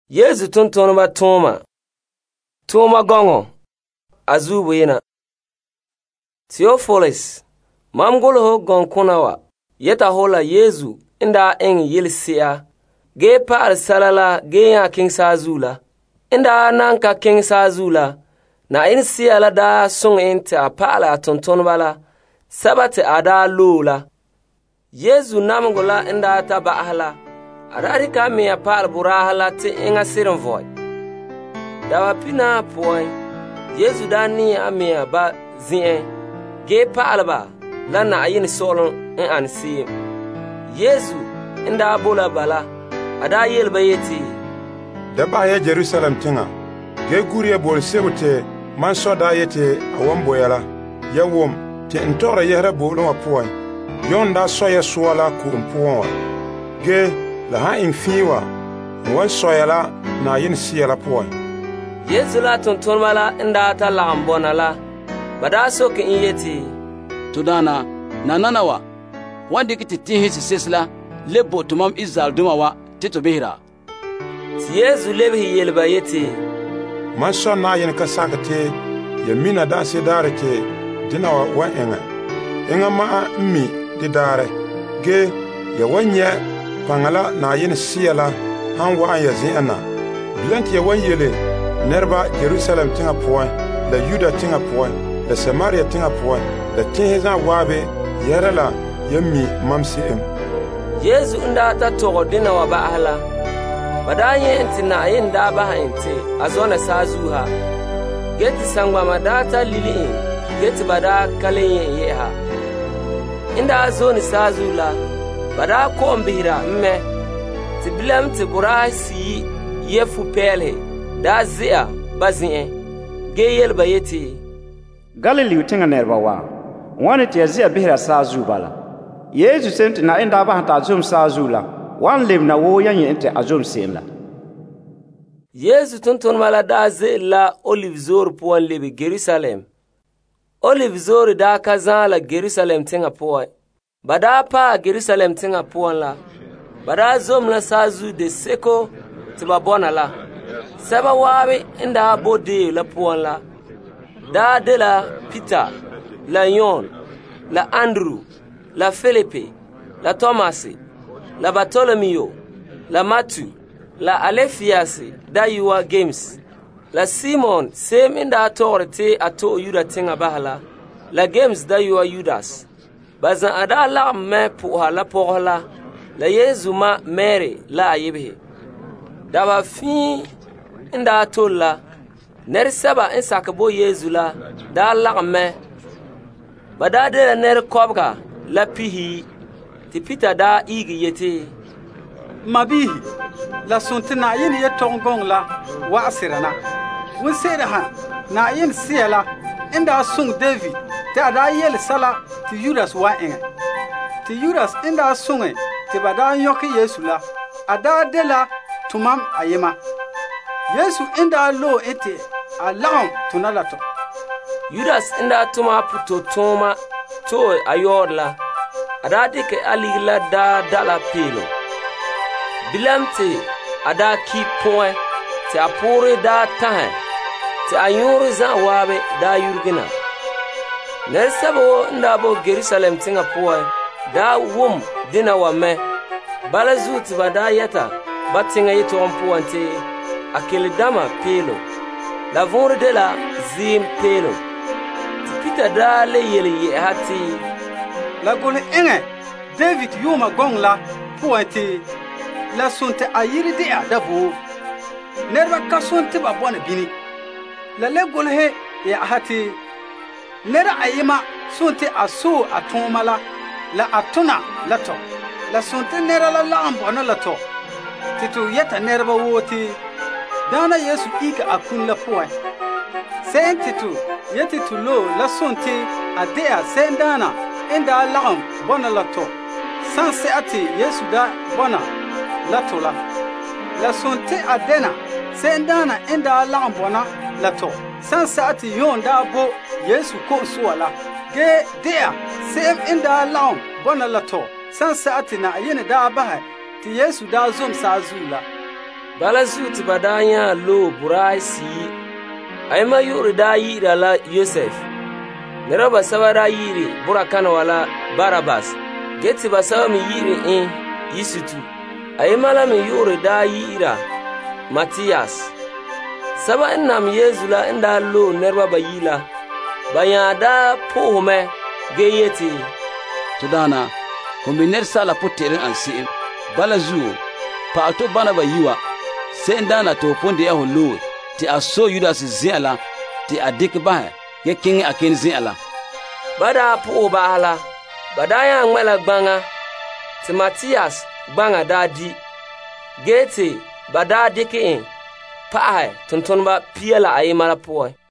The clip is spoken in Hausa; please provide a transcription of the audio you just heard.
Yesu tontonba Toma gongo azubu yina. Theophilus mam gulho gon kunawa yeta hola Yesu inda en yilsiya ge pa salala ge ya king sazula inda nanka king sazula na in siyala da sung inta pala tontonbala sabate ada lula Yesu namgula inda ta bahala arari ka me ya pal burahala te inga sirin voy dawa pina poy Yesu dani amia ba zien ge palba lana ayin solon in an sim Yesu inda bola bala ada yelba yeti da ba ya Jerusalem tinga ge guriye bol sebute man soda yete awon boyala yawom te ntora yehra bolon wa poy yonda soya suwala ku mpuwa ge la ha infiwa wan soyala na yin siyala poy Yesu la tontonmala inda ta lambona la bada sokin yeti tudana nananawa wanda kiti tihi sisla lebo tumam izal dumawa tito behira Yesu lebi yelba yeti man son na yin ka sakate ya mina da se darete dinawa wa enga ma mi di dare ge ya wanya pangala na yin siyala han wa ya zina blant ya wanyele nerba Jerusalem tinga poin la Yuda tinga poin la Samaria tinga poin la tinga wabe yarala yammi mamsim Yesu inda ta togo dina wa bahala badanye intina yin da ba inte azona sazuha geti sangwa madata lili geti bada kalen yeha inda azoni sazula bada kombira mme tiblam tiburasi yefu pele da zia bazin geyel bayeti Galili tinga nerba wa wani te zia bihra sazu bala Yesu sent na inda ba ta zum sazula wan lem na wo yan yente azum senla Yesu tonton mala da zela olive zor puan lebe Jerusalem olive zor da kazala Jerusalem tinga puan bada pa Jerusalem tinga puan la bada zum la sazu de seko tiba bona la saba wabe inda bode la puan la da de la Peter la Yon la Andrew la Philippe la Thomas la Bartholomew la Matthew la Alphaeus da yuwa James la Simon sem inda torte ato Yuda tinga bahala la James da yuwa Judas bazan ada la me puha la pohala la Yesu ma Mary la ayebe da ba fi inda tola ner saba in sakabo Yesu la da lagme bada de ner kobga la pihi ti Peter da igi yete mabihi la suntina yin ye tongong la wa asirana won sere ha na yin siela inda sung David ta da yel sala ti Judas wa en ti Judas inda sunge ti bada yoki Yesu la ada de la tumam ayema Yesu inda lo ete alam tunalato Judas inda tuma puto toma to ayorla adade ke aligla da dala pelo bilamte ada ki point te apore da tahe te ayuru za wabe da yurgina nersabo inda bo Jerusalem tinga point da wum dina wa me balazut bada yata batinga yito ompuante akele dama pelo la vore de la zim pelo tipita da le yele hati la gol enge David yuma gongla pointe la sunte ayiri de adabo nerba kasonte ba bona bini la le gol he ya hati nera ayima sunte aso atomala la atuna lato la sunte nera la lambona lato titu yeta nerba woti dana Yesu ika akun la poin sentitu yetitu lo la sonte adea sendana inda lagam bona lato sanse ati Yesu da bona lato la sonte adena sendana inda lagam bona lato sanse ati yonda bo Yesu ko suwala ge dea sem inda lagam bona lato sanse ati na yene da baha ti Yesu da zum sazula Bala zu tɩ ba daa yãa loo buray sɩɩ. A yema yu'uri daa yi'ira la Yosef. Niraba saba daa yi'iri bura kana wala Barabas. Ge tɩ ba saba me yi'iri Yisutu. A yema la me yu'uri daa yi'ira Matiyas. Saba n nam Yeezu la n daa loo niraba bayi la. Ba yãa daa pʋʋsme ge yetɩ: tɩ daana fo me ned sala pʋ-tɩ'ɛrẽ an se'em. Bala zuo paɣa to bãna ba yi wa se'em daana tɩ fo pʋn dɩya fo loe tɩ a so Yudas zẽ'a la tɩ a dɩk basɛ ge kẽngẽ a ken zẽ'a la. Ba daa pʋʋs baas la, ba daa yãa ŋmɛ la gbãŋa tɩ Matiyas gbãŋa daa di, ge tɩ ba daa dɩk paɣasɛ tʋmtʋmba pia la a yema la pʋgẽ.